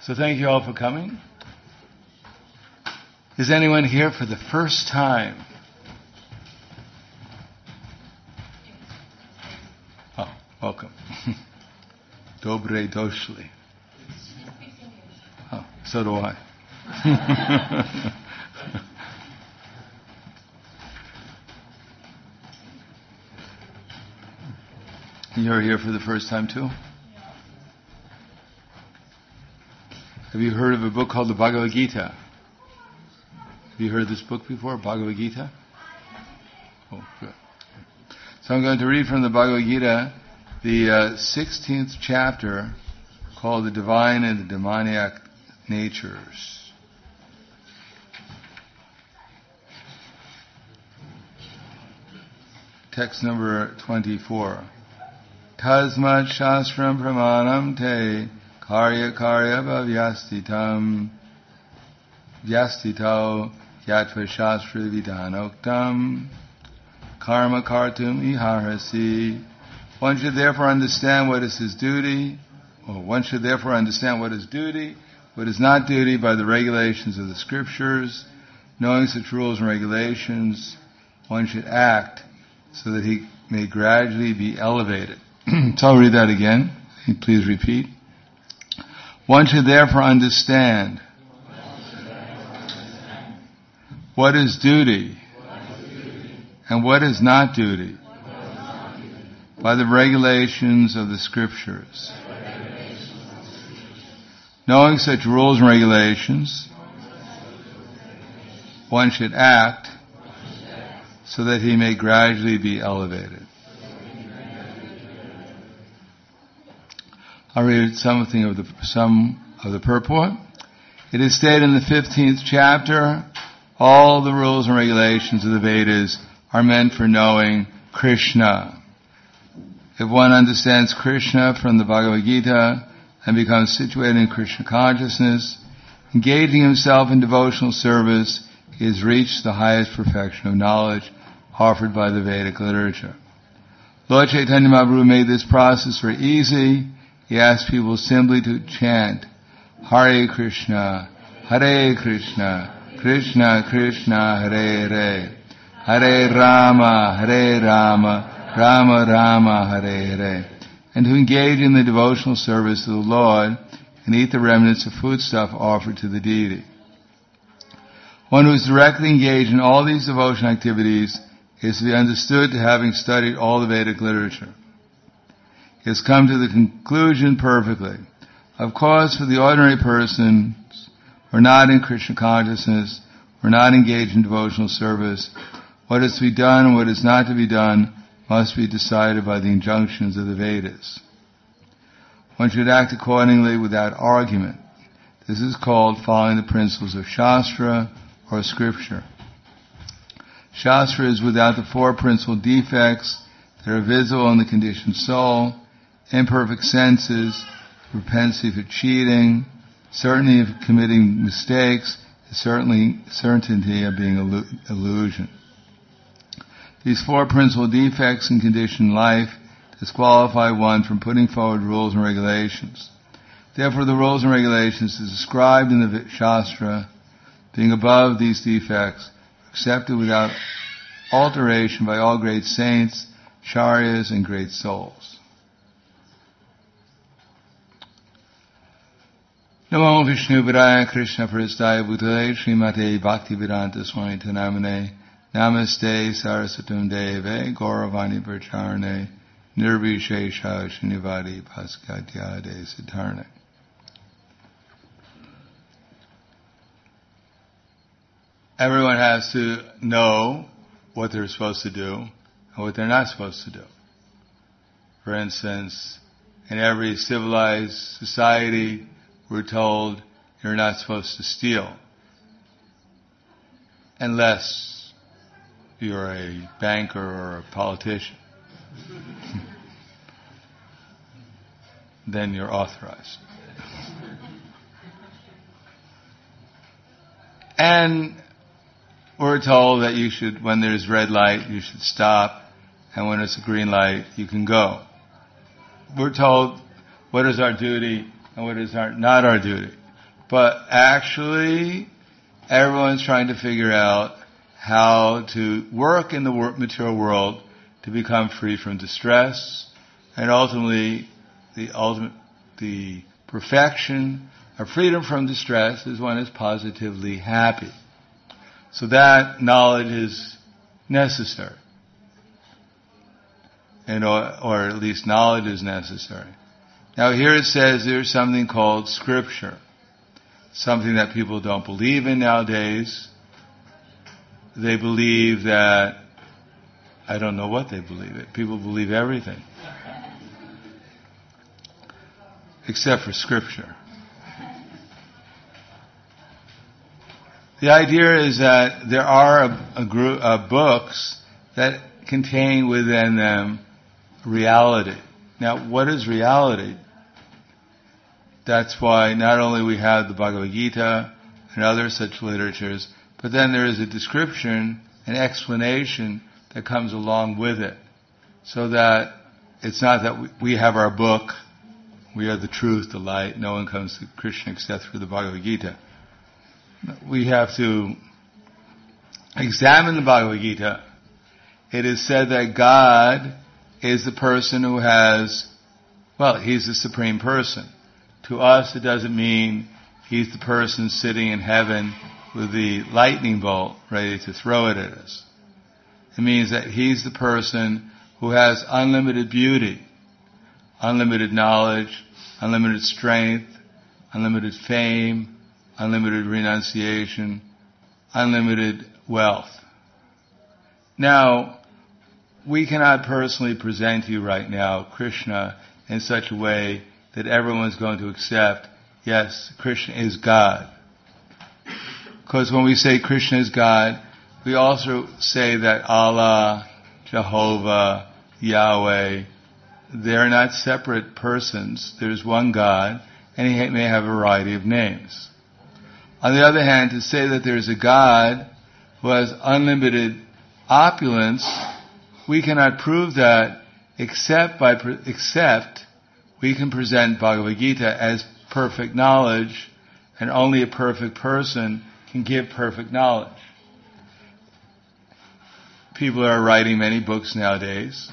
So thank you all for coming. Is anyone here for the first time? Oh, welcome. Dobre doshli. Oh, so do I. You're here for the first time too? Have you heard of a book called the Bhagavad Gita? Have you heard this book before, Bhagavad Gita? Oh, good. So I'm going to read from the Bhagavad Gita, the 16th chapter, called The Divine and the Demoniac Natures. Text number 24. Tasmat Shastram Pramanam Te Karya Bhavyastitam Vyastito Yatva Shastra Vidanoktam Karma Kartum Iharasi. One should therefore understand what is his duty, what is not duty by the regulations of the scriptures. Knowing such rules and regulations, one should act so that he may gradually be elevated. So I'll read that again. Please repeat. One should therefore understand what is duty and what is not duty by the regulations of the scriptures. Knowing such rules and regulations, one should act so that he may gradually be elevated. I'll read some of the purport. It is stated in the 15th chapter, all the rules and regulations of the Vedas are meant for knowing Krishna. If one understands Krishna from the Bhagavad Gita and becomes situated in Krishna consciousness, engaging himself in devotional service, he has reached the highest perfection of knowledge offered by the Vedic literature. Lord Chaitanya Mahaprabhu made this process very easy. He asked people simply to chant Hare Krishna, Krishna Krishna, Hare Hare, Hare Rama, Rama Rama, Hare Hare, and to engage in the devotional service of the Lord and eat the remnants of foodstuff offered to the deity. One who is directly engaged in all these devotional activities is to be understood to having studied all the Vedic literature. He has come to the conclusion perfectly. Of course, for the ordinary persons who are not in Krishna consciousness, who are not engaged in devotional service, what is to be done and what is not to be done must be decided by the injunctions of the Vedas. One should act accordingly without argument. This is called following the principles of Shastra or Scripture. Shastra is without the four principal defects that are visible in the conditioned soul: imperfect senses, propensity for cheating, certainty of committing mistakes, certainty of being illusion. These four principal defects in conditioned life disqualify one from putting forward rules and regulations. Therefore, the rules and regulations as described in the Shastra, being above these defects, are accepted without alteration by all great saints, acharyas, and great souls. Namo Vishnu Padaya Krishna Prasthaya Bhutale Srimate Bhaktivedanta Swami Namane Namaste Sarasatum Deve Gauravani Pracharane Nirvishesha Srinivadi Paskadyade Siddharne. Everyone has to know what they're supposed to do and what they're not supposed to do. For instance, in every civilized society, we're told you're not supposed to steal unless you're a banker or a politician. Then you're authorized. And we're told that you should, when there's red light, you should stop, and when it's a green light, you can go. We're told what is our duty and what is not our duty. But actually, everyone's trying to figure out how to work in the material world to become free from distress, and ultimately, the perfection of freedom from distress is one is positively happy. So that knowledge is necessary, or at least knowledge is necessary. Now here it says there's something called Scripture, something that people don't believe in nowadays. They believe that, I don't know what they believe. People believe everything. Except for Scripture. The idea is that there are a group of books that contain within them reality. Now, what is reality? That's why not only we have the Bhagavad Gita and other such literatures, but then there is a description, an explanation that comes along with it. So that it's not that we have our book, we are the truth, the light, no one comes to Krishna except through the Bhagavad Gita. We have to examine the Bhagavad Gita. It is said that God is the person who has, He's the supreme person. To us, it doesn't mean He's the person sitting in heaven with the lightning bolt ready to throw it at us. It means that He's the person who has unlimited beauty, unlimited knowledge, unlimited strength, unlimited fame, unlimited renunciation, unlimited wealth. Now, we cannot personally present to you right now Krishna in such a way that everyone's going to accept, yes, Krishna is God. Because when we say Krishna is God, we also say that Allah, Jehovah, Yahweh, they're not separate persons. There's one God, and He may have a variety of names. On the other hand, to say that there's a God who has unlimited opulence, we cannot prove that except we can present Bhagavad Gita as perfect knowledge, and only a perfect person can give perfect knowledge. People are writing many books nowadays,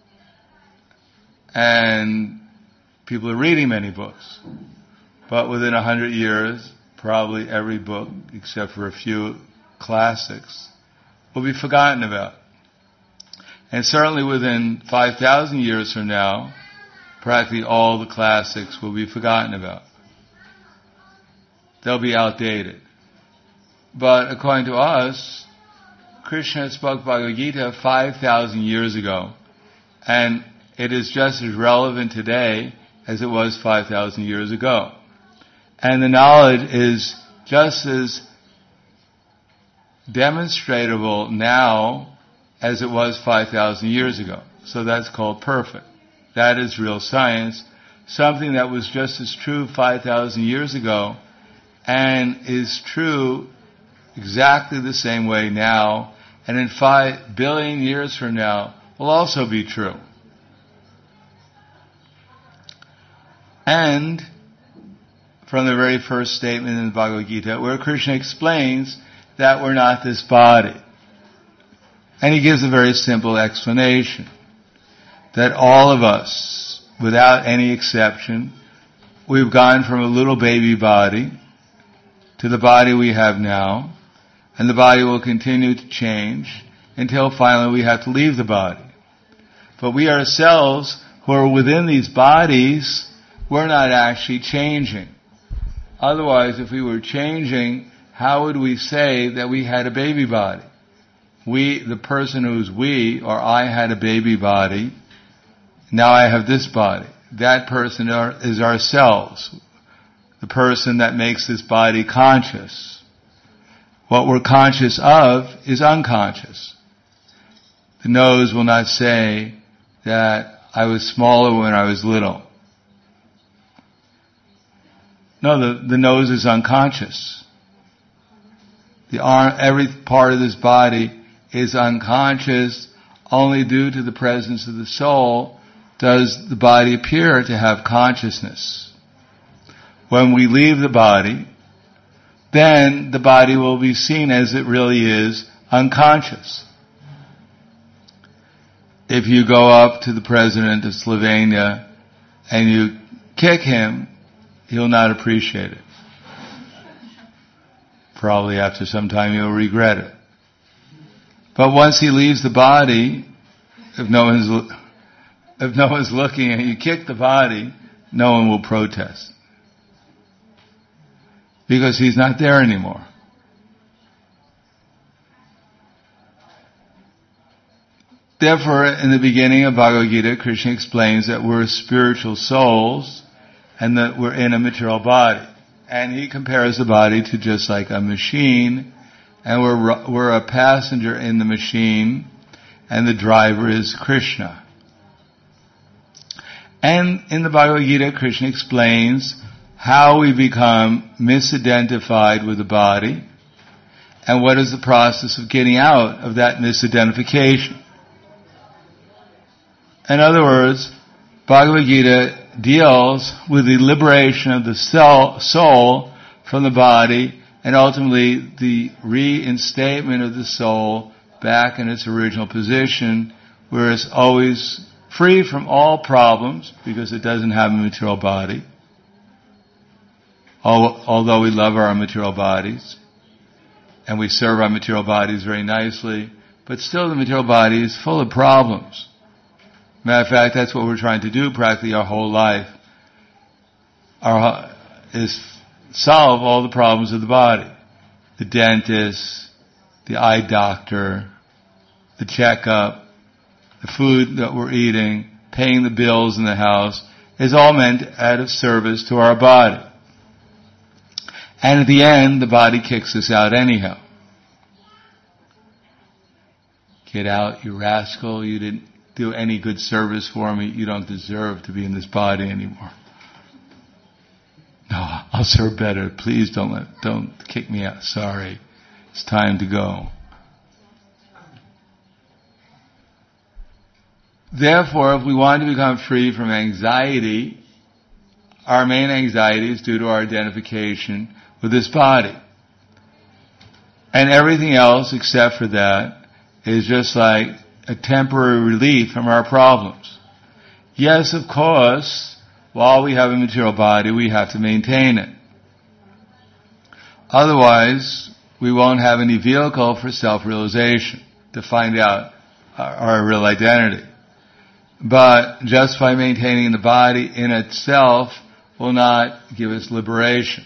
and people are reading many books. But within 100 years, probably every book, except for a few classics, will be forgotten about. And certainly within 5,000 years from now, practically all the classics will be forgotten about. They'll be outdated. But according to us, Krishna spoke Bhagavad Gita 5,000 years ago, and it is just as relevant today as it was 5,000 years ago. And the knowledge is just as demonstratable now as it was 5,000 years ago. So that's called perfect. That is real science. Something that was just as true 5,000 years ago and is true exactly the same way now, and in 5 billion years from now will also be true. And from the very first statement in the Bhagavad Gita, where Krishna explains that we're not this body. And He gives a very simple explanation. That all of us, without any exception, we've gone from a little baby body to the body we have now, and the body will continue to change until finally we have to leave the body. But we ourselves, who are within these bodies, we're not actually changing. Otherwise, if we were changing, how would we say that we had a baby body? The person who's or I had a baby body, now I have this body. That person is ourselves, the person that makes this body conscious. What we're conscious of is unconscious. The nose will not say that I was smaller when I was little. No, the nose is unconscious. The arm, every part of this body is unconscious. Only due to the presence of the soul does the body appear to have consciousness. When we leave the body, then the body will be seen as it really is, unconscious. If you go up to the president of Slovenia and you kick him, he'll not appreciate it. Probably after some time he'll regret it. But once he leaves the body, if no one's looking and you kick the body, no one will protest. Because he's not there anymore. Therefore, in the beginning of Bhagavad Gita, Krishna explains that we're spiritual souls and that we're in a material body. And he compares the body to just like a machine, and we're a passenger in the machine, and the driver is Krishna. And in the Bhagavad Gita, Krishna explains how we become misidentified with the body, and what is the process of getting out of that misidentification. In other words, Bhagavad Gita deals with the liberation of the soul from the body, and ultimately the reinstatement of the soul back in its original position, where it's always free from all problems because it doesn't have a material body. Although we love our material bodies and we serve our material bodies very nicely, but still the material body is full of problems. Matter of fact, that's what we're trying to do practically our whole life. Is solve all the problems of the body. The dentist, the eye doctor, the checkup, the food that we're eating, paying the bills in the house, is all meant out of service to our body. And at the end, the body kicks us out anyhow. Get out, you rascal, you didn't do any good service for me, you don't deserve to be in this body anymore. No, I'll serve better. Please don't kick me out. Sorry. It's time to go. Therefore, if we want to become free from anxiety, our main anxiety is due to our identification with this body. And everything else except for that is just like a temporary relief from our problems. Yes, of course, while we have a material body, we have to maintain it. Otherwise, we won't have any vehicle for self-realization to find out our real identity. But just by maintaining the body in itself will not give us liberation.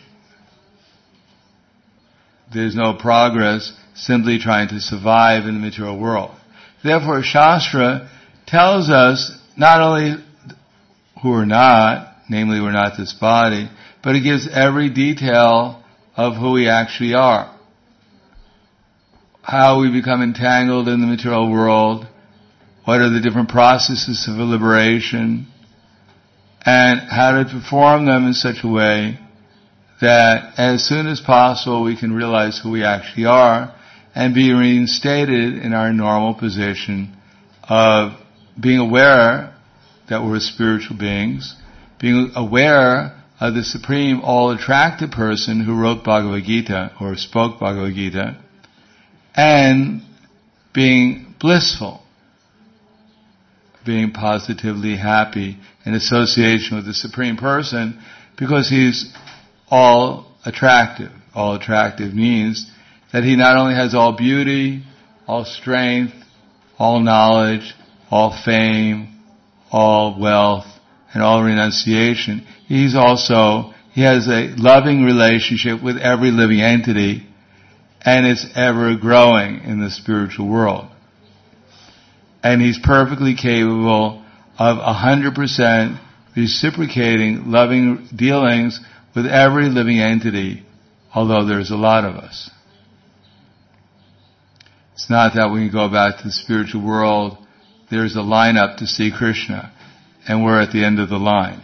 There's no progress simply trying to survive in the material world. Therefore, Shastra tells us not only who we're not, namely we're not this body, but it gives every detail of who we actually are. How we become entangled in the material world, what are the different processes of liberation, and how to perform them in such a way that as soon as possible we can realize who we actually are and be reinstated in our normal position of being aware that we're spiritual beings, being aware of the supreme all-attractive person who wrote Bhagavad Gita or spoke Bhagavad Gita, and being blissful, being positively happy in association with the supreme person because he's all attractive. All attractive means that he not only has all beauty, all strength, all knowledge, all fame, all wealth, and all renunciation. He has a loving relationship with every living entity, and it's ever growing in the spiritual world. And he's perfectly capable of 100% reciprocating loving dealings with every living entity, although there's a lot of us. It's not that when you go back to the spiritual world, there's a lineup to see Krishna, and we're at the end of the line.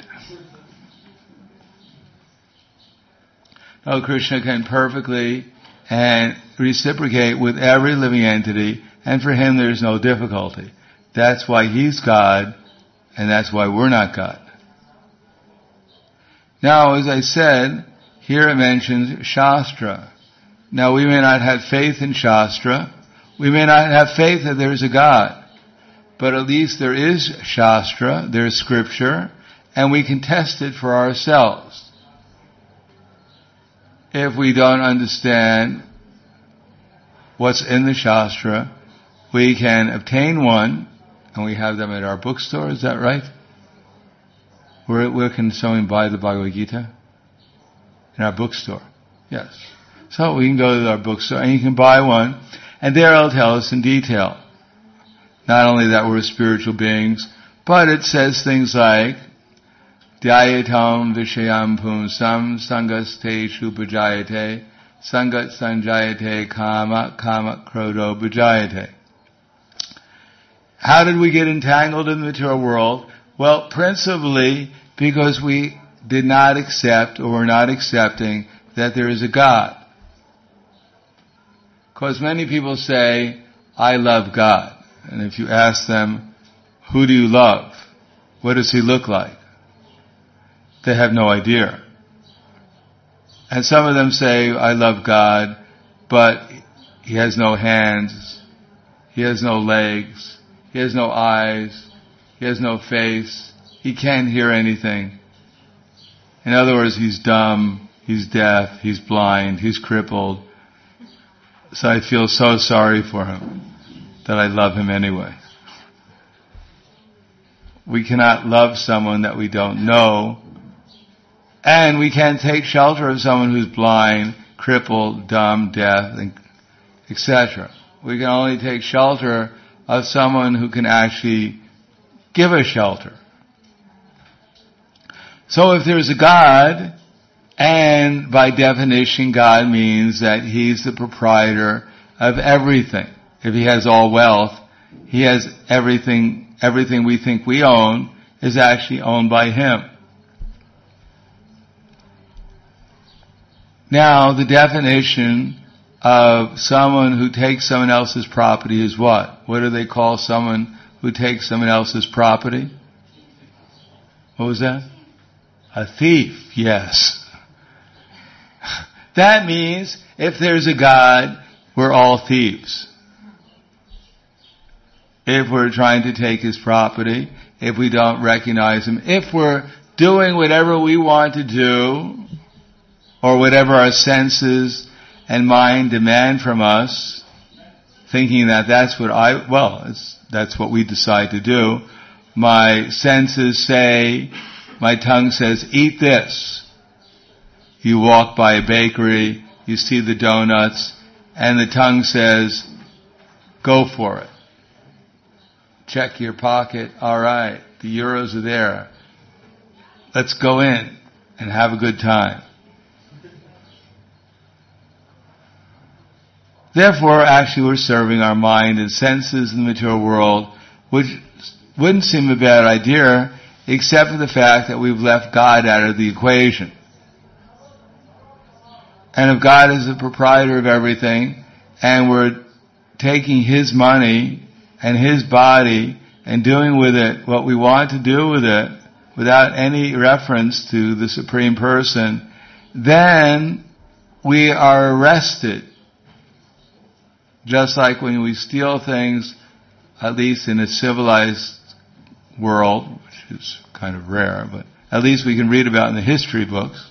No, Krishna can perfectly and reciprocate with every living entity, and for him there's no difficulty. That's why he's God, and that's why we're not God. Now, as I said, here it mentions Shastra. Now we may not have faith in Shastra, we may not have faith that there is a God, but at least there is Shastra, there is Scripture, and we can test it for ourselves. If we don't understand what's in the Shastra, we can obtain one, and we have them at our bookstore, is that right? Where can someone buy the Bhagavad Gita? In our bookstore. Yes. So we can go to our bookstore and you can buy one, and there it'll tell us in detail. Not only that we're spiritual beings, but it says things like, Dhyayatam Vishayam Pumsam Sangasteshu Bhajayate Sangat Sanjayate Kama Krodo Bhajayate. How did we get entangled in the material world? Well, principally because we did not accept, or were not accepting, that there is a God. Because many people say, I love God. And if you ask them, who do you love? What does he look like? They have no idea. And some of them say, I love God, but he has no hands, he has no legs, he has no eyes, he has no face, he can't hear anything. In other words, he's dumb, he's deaf, he's blind, he's crippled. So I feel so sorry for him that I love him anyway. We cannot love someone that we don't know, and we can't take shelter of someone who's blind, crippled, dumb, deaf, etc. We can only take shelter of someone who can actually give us shelter. So if there's a God, and by definition God means that he's the proprietor of everything. If he has all wealth, he has everything we think we own is actually owned by him. Now, the definition of someone who takes someone else's property is what? What do they call someone who takes someone else's property? What was that? A thief, yes. That means if there's a God, we're all thieves. If we're trying to take his property, if we don't recognize him, if we're doing whatever we want to do, or whatever our senses and mind demand from us, thinking that that's what we decide to do. My senses say, my tongue says, eat this. You walk by a bakery, you see the donuts, and the tongue says, go for it. Check your pocket, alright, the euros are there. Let's go in and have a good time. Therefore, actually we're serving our mind and senses in the material world, which wouldn't seem a bad idea, except for the fact that we've left God out of the equation. And if God is the proprietor of everything, and we're taking his money and his body and doing with it what we want to do with it, without any reference to the Supreme Person, then we are arrested. Just like when we steal things, at least in a civilized world, which is kind of rare, but at least we can read about in the history books.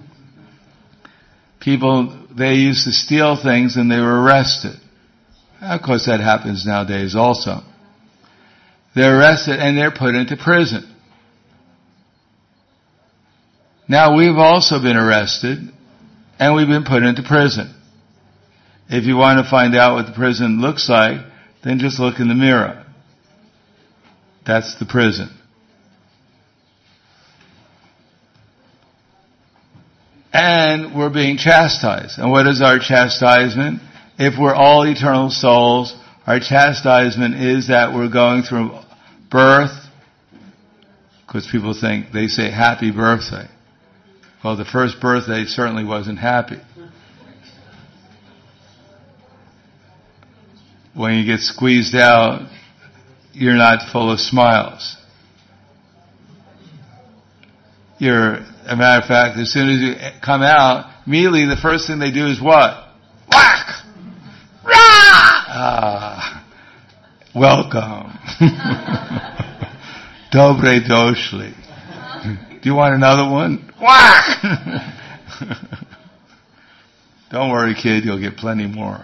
People, they used to steal things and they were arrested. Of course that happens nowadays also. They're arrested and they're put into prison. Now we've also been arrested and we've been put into prison. If you want to find out what the prison looks like, then just look in the mirror. That's the prison. And we're being chastised. And what is our chastisement? If we're all eternal souls, our chastisement is that we're going through birth, because people think, they say happy birthday. Well, the first birthday certainly wasn't happy. When you get squeezed out, you're not full of smiles. As a matter of fact, as soon as you come out, immediately the first thing they do is what? welcome. Dobre doshli. Do you want another one? Whack! Don't worry, kid, you'll get plenty more.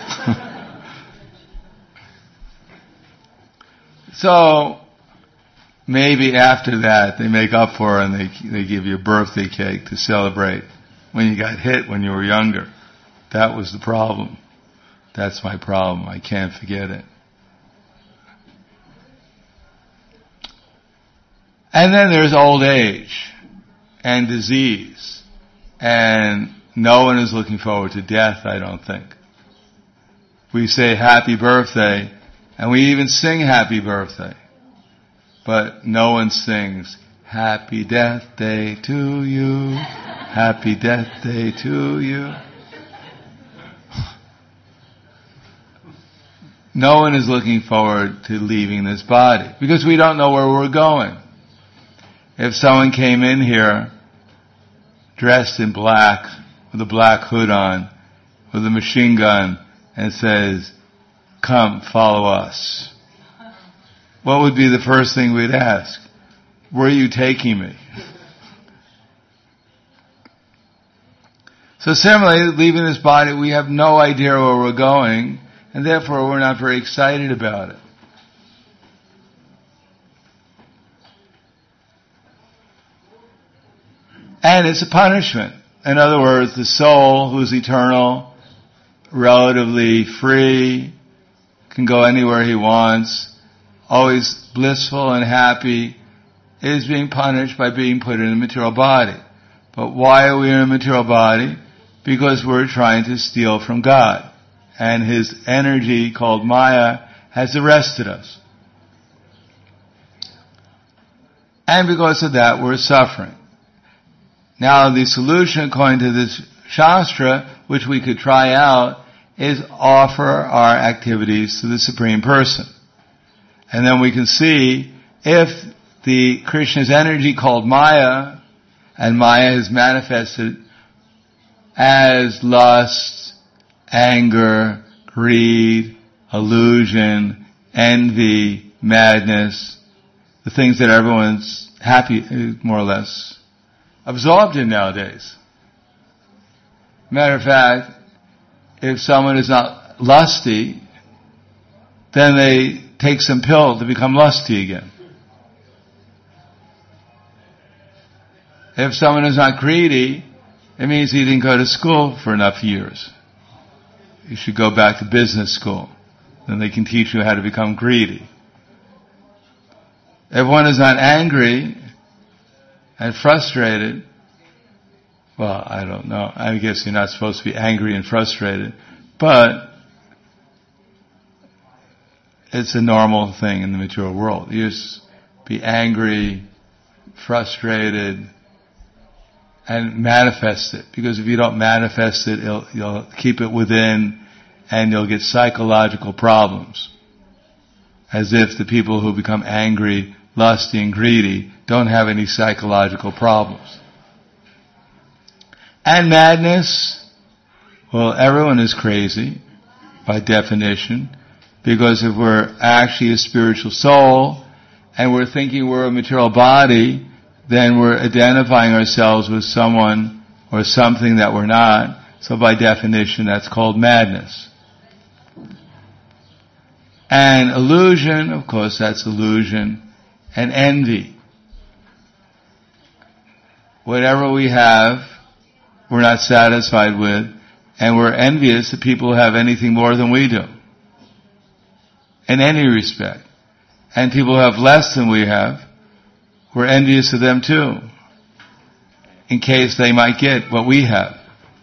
So, maybe after that, they make up for it and they give you a birthday cake to celebrate when you got hit when you were younger. That was the problem. That's my problem. I can't forget it. And then there's old age and disease. And no one is looking forward to death, I don't think. We say happy birthday, and we even sing happy birthday. But no one sings happy death day to you, happy death day to you. No one is looking forward to leaving this body because we don't know where we're going. If someone came in here dressed in black, with a black hood on, with a machine gun, and says, "Come, follow us," what would be the first thing we'd ask? Where are you taking me? So similarly, leaving this body, we have no idea where we're going, and therefore we're not very excited about it. And it's a punishment. In other words, the soul, who's eternal, relatively free, can go anywhere he wants, always blissful and happy, is being punished by being put in a material body. But why are we in a material body? Because we're trying to steal from God. And his energy, called Maya, has arrested us. And because of that, we're suffering. Now, the solution, according to this Shastra, which we could try out, is offer our activities to the Supreme Person. And then we can see if the Krishna's energy, called Maya, and Maya is manifested as lust, anger, greed, illusion, envy, madness, the things that everyone's happy, more or less, absorbed in nowadays. Matter of fact, if someone is not lusty, then they take some pill to become lusty again. If someone is not greedy, it means he didn't go to school for enough years. You should go back to business school. Then they can teach you how to become greedy. If one is not angry and frustrated, well, I don't know. I guess you're not supposed to be angry and frustrated, but it's a normal thing in the material world. You just be angry, frustrated, and manifest it. Because if you don't manifest it, you'll keep it within, and you'll get psychological problems. As if the people who become angry, lusty, and greedy don't have any psychological problems. And madness, well, everyone is crazy by definition, because if we're actually a spiritual soul and we're thinking we're a material body, then we're identifying ourselves with someone or something that we're not. So by definition, that's called madness. And illusion, of course, that's illusion. And envy. Whatever we have, we're not satisfied with, and we're envious of people who have anything more than we do. In any respect. And people who have less than we have, we're envious of them too. In case they might get what we have.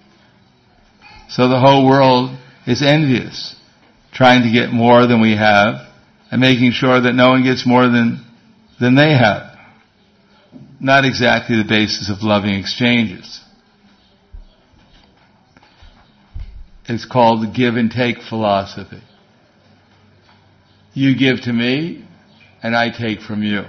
So the whole world is envious. Trying to get more than we have, and making sure that no one gets more than they have. Not exactly the basis of loving exchanges. It's called the give and take philosophy. You give to me, and I take from you.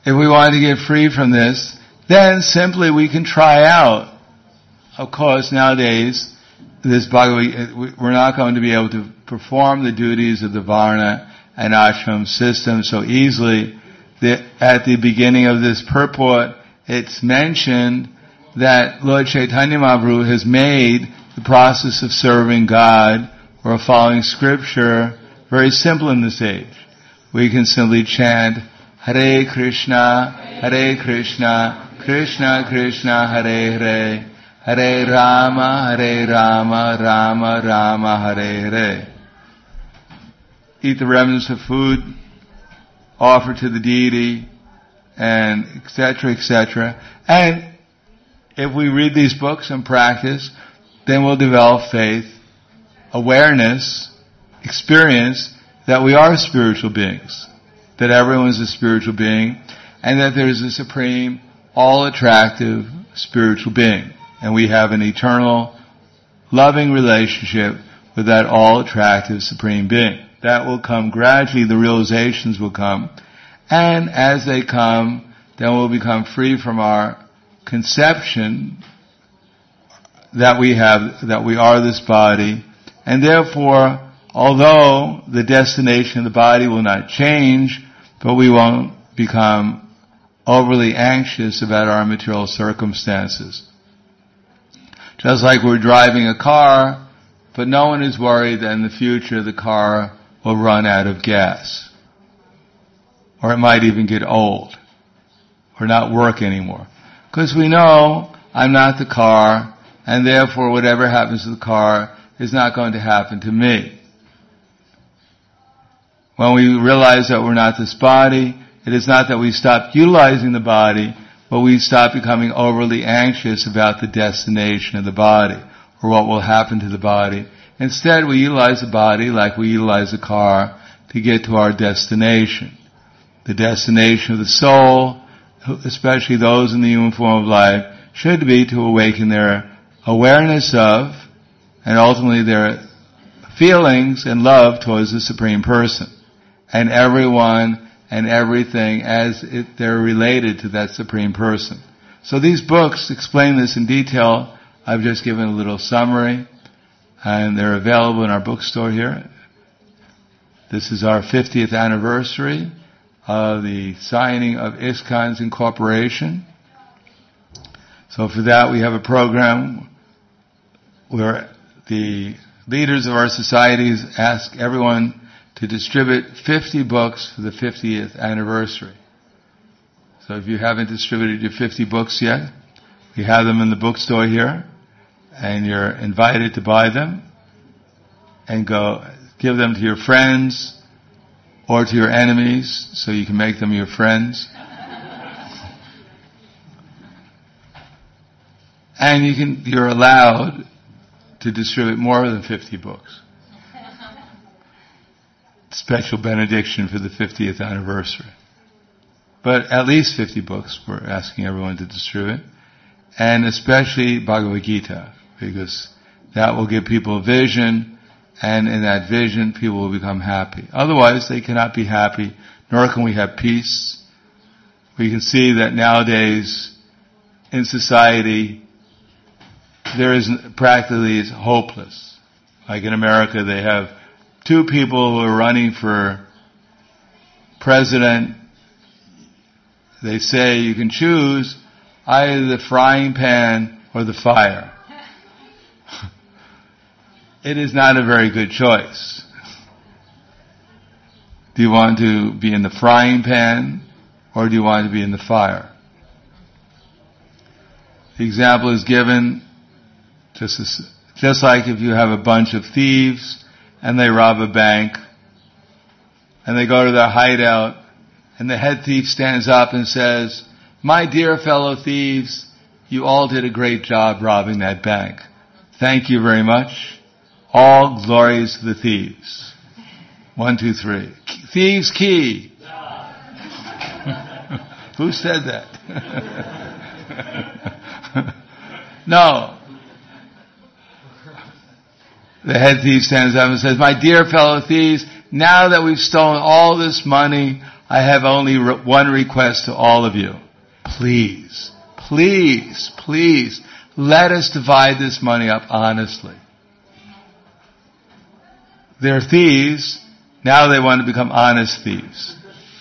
if we want to get free from this, then simply we can try out. Of course, nowadays, this Bhagavad, we're not going to be able to perform the duties of the Varna and Ashram system so easily. At the beginning of this purport, it's mentioned that Lord Chaitanya Mahaprabhu has made the process of serving God or following scripture very simple in this age. We can simply chant Hare Krishna, Krishna Krishna, Hare Hare, Hare Rama, Rama Rama, Hare Hare. Eat the remnants of food, offer to the deity, and etc., etc. And if we read these books and practice, then we'll develop faith, awareness, experience that we are spiritual beings, that everyone is a spiritual being, and that there is a supreme, all-attractive spiritual being. And we have an eternal, loving relationship with that all-attractive supreme being. That will come gradually, the realizations will come, and as they come, then we'll become free from our conception that we are this body, and therefore, although the destination of the body will not change, but we won't become overly anxious about our material circumstances. Just like we're driving a car, but no one is worried that in the future the car will run out of gas. Or it might even get old. Or not work anymore. Because we know I'm not the car, and therefore whatever happens to the car is not going to happen to me. When we realize that we're not this body, it is not that we stop utilizing the body, but we stop becoming overly anxious about the destination of the body, or what will happen to the body. Instead, we utilize the body like we utilize a car to get to our destination. The destination of the soul, especially those in the human form of life, should be to awaken their awareness of, and ultimately their feelings and love towards the Supreme Person, and everyone and everything as they're related to that Supreme Person. So these books explain this in detail. I've just given a little summary, and they're available in our bookstore here. This is our 50th anniversary of the signing of ISKCON's incorporation. So for that we have a program where the leaders of our societies ask everyone to distribute 50 books for the 50th anniversary. So if you haven't distributed your 50 books yet, we have them in the bookstore here, and you're invited to buy them and go give them to your friends or to your enemies so you can make them your friends. And you're allowed to distribute more than 50 books. Special benediction for the 50th anniversary. But at least 50 books we're asking everyone to distribute. And especially Bhagavad Gita, because that will give people a vision, and in that vision people will become happy. Otherwise they cannot be happy, nor can we have peace. We can see that nowadays in society there is practically it's hopeless. Like in America they have two people who are running for president. They say you can choose either the frying pan or the fire. It is not a very good choice. Do you want to be in the frying pan or do you want to be in the fire? The example is given just like if you have a bunch of thieves and they rob a bank, and they go to their hideout, and the head thief stands up and says, "My dear fellow thieves, you all did a great job robbing that bank. Thank you very much. All glories to the thieves." 1, 2, 3. Thieves key. Who said that? No. The head thief stands up and says, "My dear fellow thieves, now that we've stolen all this money, I have only one request to all of you. Please, please, please, let us divide this money up honestly. They're thieves, now they want to become honest thieves.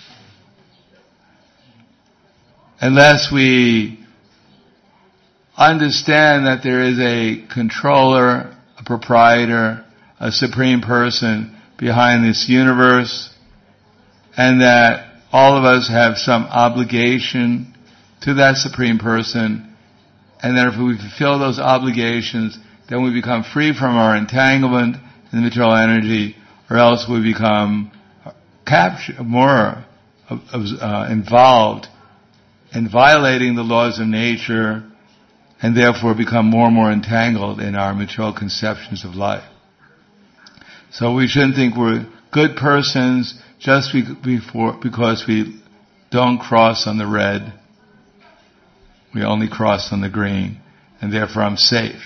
Unless we understand that there is a controller, a proprietor, a supreme person behind this universe, and that all of us have some obligation to that supreme person, and that if we fulfill those obligations, then we become free from our entanglement in the material energy, or else we become more involved in violating the laws of nature, and therefore become more and more entangled in our material conceptions of life. So we shouldn't think we're good persons just because we don't cross on the red. We only cross on the green, and therefore I'm safe.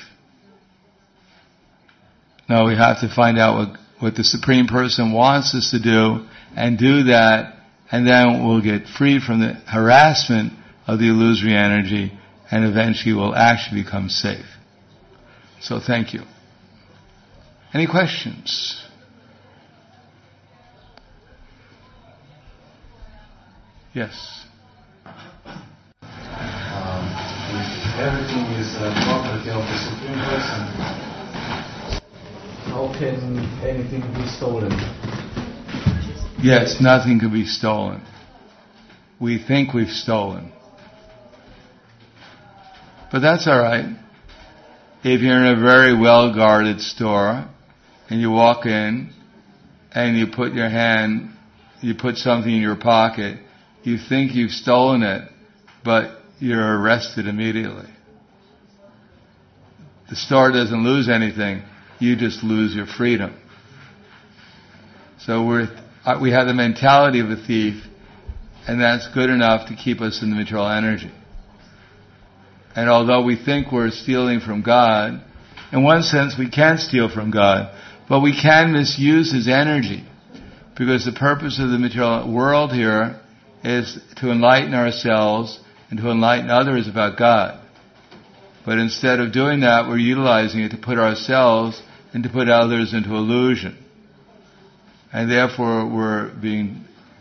No, we have to find out what the Supreme Person wants us to do, and do that, and then we'll get free from the harassment of the illusory energy, and eventually we'll actually become safe. So thank you. Any questions? Yes. Everything is property of the Supreme Person. How can anything be stolen? Yes, nothing can be stolen. We think we've stolen. But that's all right. If you're in a very well-guarded store, and you walk in, and you put something in your pocket, you think you've stolen it, but you're arrested immediately. The store doesn't lose anything, you just lose your freedom. So we have the mentality of a thief, and that's good enough to keep us in the material energy. And although we think we're stealing from God, in one sense we can steal from God, but we can misuse His energy, because the purpose of the material world here is to enlighten ourselves and to enlighten others about God. But instead of doing that, we're utilizing it to put ourselves and to put others into illusion. And therefore we're being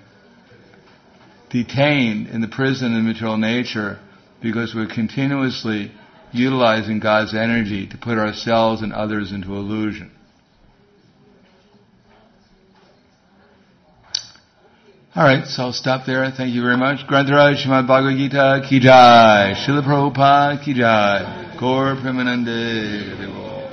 detained in the prison of material nature, because we're continuously utilizing God's energy to put ourselves and others into illusion. Alright, so I'll stop there. Thank you very much. Grantaraj Srimad Bhagavad Gita Ki Jai. Srila Prabhupada Ki Jai. Gaur Premanande.